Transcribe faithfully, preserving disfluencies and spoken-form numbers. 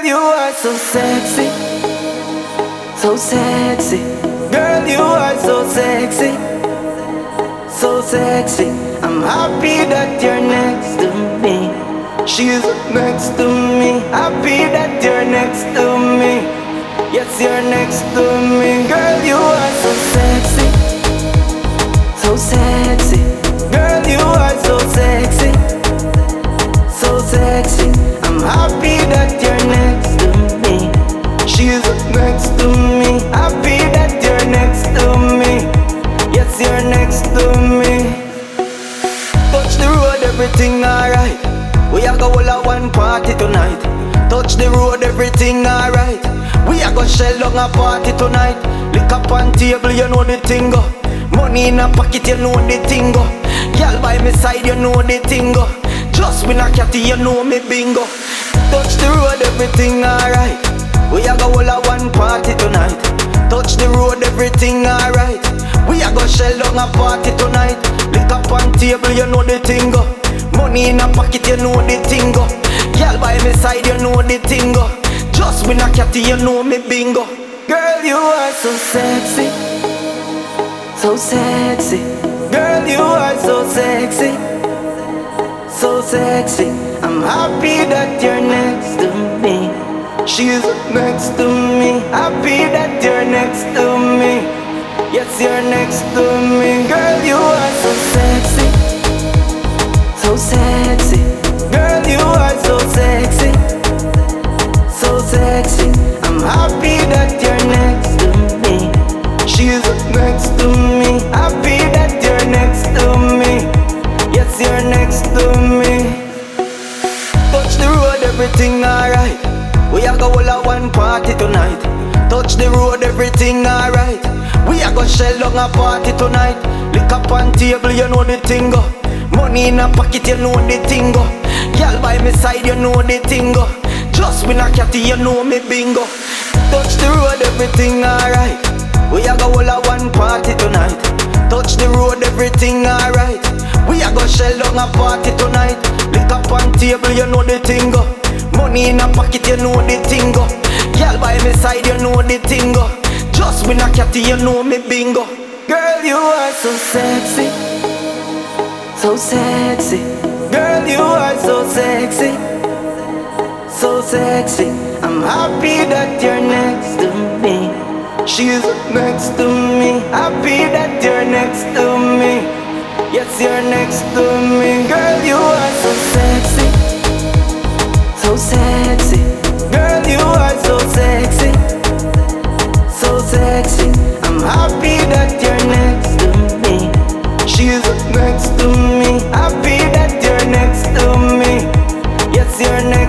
Girl, you are so sexy, so sexy. Girl, you are so sexy, so sexy. I'm happy that you're next to me. She's next to me. Happy that you're next to me. Yes, you're next to me. Girl, you are so sexy, so sexy. Girl, you are so sexy, so sexy. I'm happy that you're next to me. She's next to me. Happy that you're next to me. Yes, you're next to me. Touch the road, everything alright. We are go all at one party tonight. Touch the road, everything alright. We are go shell down a party tonight. Lick up on table, you know the thing go. Money in a pocket, you know the thing go. Girl by my side, you know the thing go. Just win a catty, you know me bingo. Touch the road, everything alright. We are go all at one party tonight. Touch the road, everything alright. We are go shell down a party tonight. Lick up on table, you know the thing go. Money in a pocket, you know the thing go. Girl by my side, you know the thing go. Just win a catty, you know me bingo. Girl, you are so sexy, so sexy. Girl, you are so sexy, so sexy. I'm happy that you're next to me. She's next to me. Happy that you're next to me. Yes, you're next to me. Girl, you are so sexy, so sexy. Girl, you are so sexy, so sexy. I'm happy that you're next to me. She's next to me. Happy that you're next to me. Yes, you're next to me. Touch the road, everything alright. We are go all at one party tonight. Touch the road, everything alright. We are go shell down a party tonight. Lick up on table, you know the thing go. Money in a pocket, you know the thing go. Girl by my side, you know the thing go. Just win a catty, you know me bingo. Touch the road, everything alright. We are go all at one party tonight. Touch the road, everything alright. We are go shell down a party tonight. Lick up on table, you know the thing go. Money in a pocket, you know the thing go. Girl by my side, you know the thing go. Just win a catty, you know me bingo. Girl, you are so sexy, so sexy. Girl, you are so sexy, so sexy. I'm happy that you're next to me. She's next to me. Happy that you're next to me. Yes, you're next to me. Girl, you are so sexy, so sexy. Girl, you are so sexy, so sexy. I'm happy that you're next to me. She's next to me. Happy that you're next to me. Yes, you're next